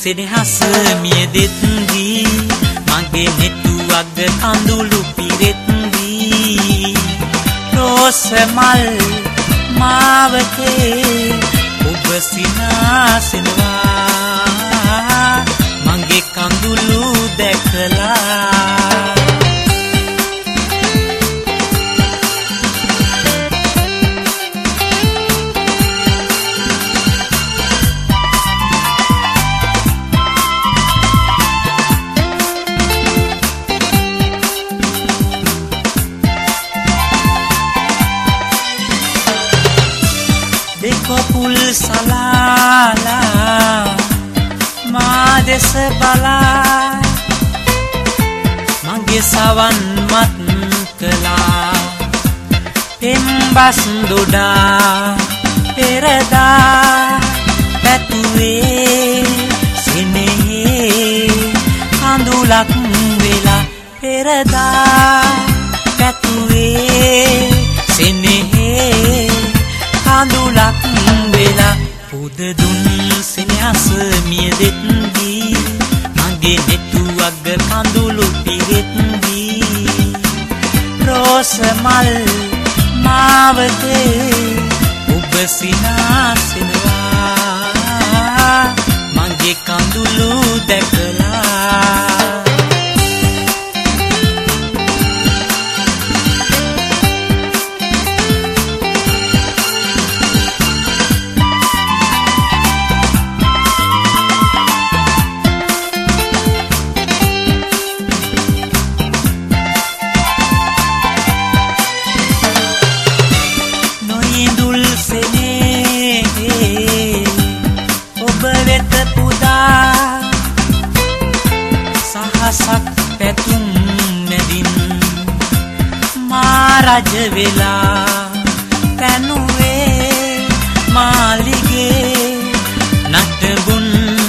සෙනෙහස මියදෙත්දී මගේ නෙතු අග කඳුළු පිරෙත්දී රෝස මල් මාවතේ ඔබ සිනාසෙනවා මගේ කඳුළු දැකලා Dekopul salala Mades bala Mangge sawan mat kela Pembas doda Perada Patuwe Senehe Kandulak vela Perada Patuwe Senehe Kandulak vela පුද දුන් සෙනෙහස මියදෙත්දී මගේ නෙතු අග කඳුළු පිරෙත්දී රෝස මල් මාවතේ ඔබ සිනාසෙනවා මගේ කඳුළු දැකලා සහසක් පැතුම් මැදින් මා රජ වෙලා පැනුවේ මාලිගේ නටබුන්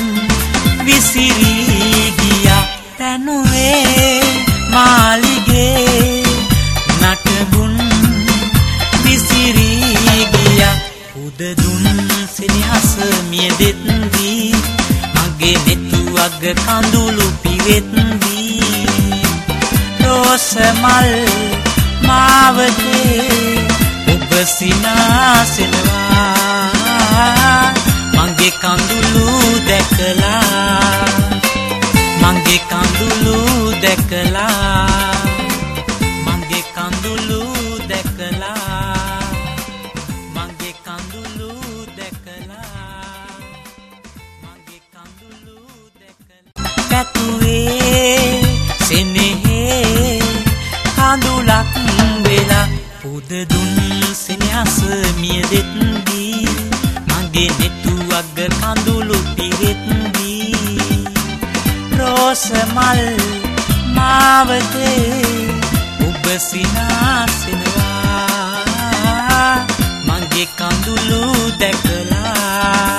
විසිරී ගියා පැනුවේ මාලිගේ නටබුන් විසිරී ගියා පුද දුන් සෙනෙහස මියදෙත්දී මගේ නෙතු අග කඳුළු පිරෙත්දී රෝස මල් මාවතේ ඔබ සිනාසෙනවා මගේ කඳුළු දැකලා මගේ කඳුළු දැකලා මගේ කඳුළු දැකලා මගේ කඳුළු දැකලා මගේ කඳුළු පැතුවේ සෙනෙහේ කඳුලක් වෙලා පුද දුන් සෙනෙහස මියදෙත්දී මගේ නෙතු අග කඳුළු පිරෙත්දී රෝස මල් මාවතේ ඔබ සිනාසෙනවා මගේ කඳුළු දැකලා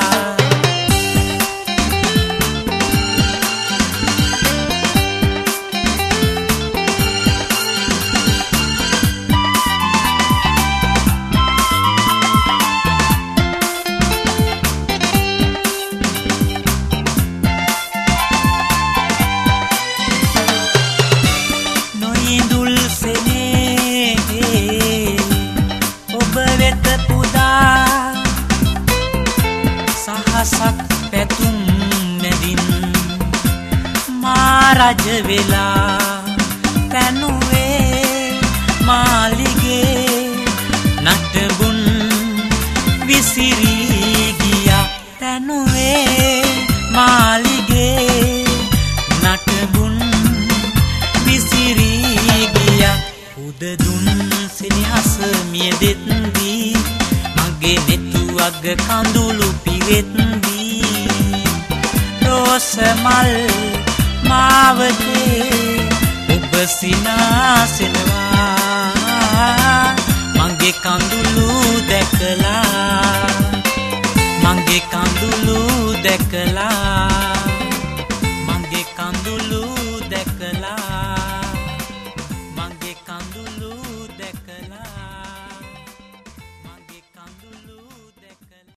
සහසක් පැතුම් මැදින් මා රජ වෙලා පැනුවේ මාලිගේ නටබුන් විසිරී ගියා පැනුවේ මාලිගේ නටබුන් විසිරී ගියා පුද දුන් සෙනෙහස මියදෙත්දී මගේ නෙතු අග කඳුළු පිරෙත්දී රෝස මල් මාවතේ ඔබ සිනාසෙනවා මගේ කඳුළු දැකලා මගේ කඳුළු දැකලා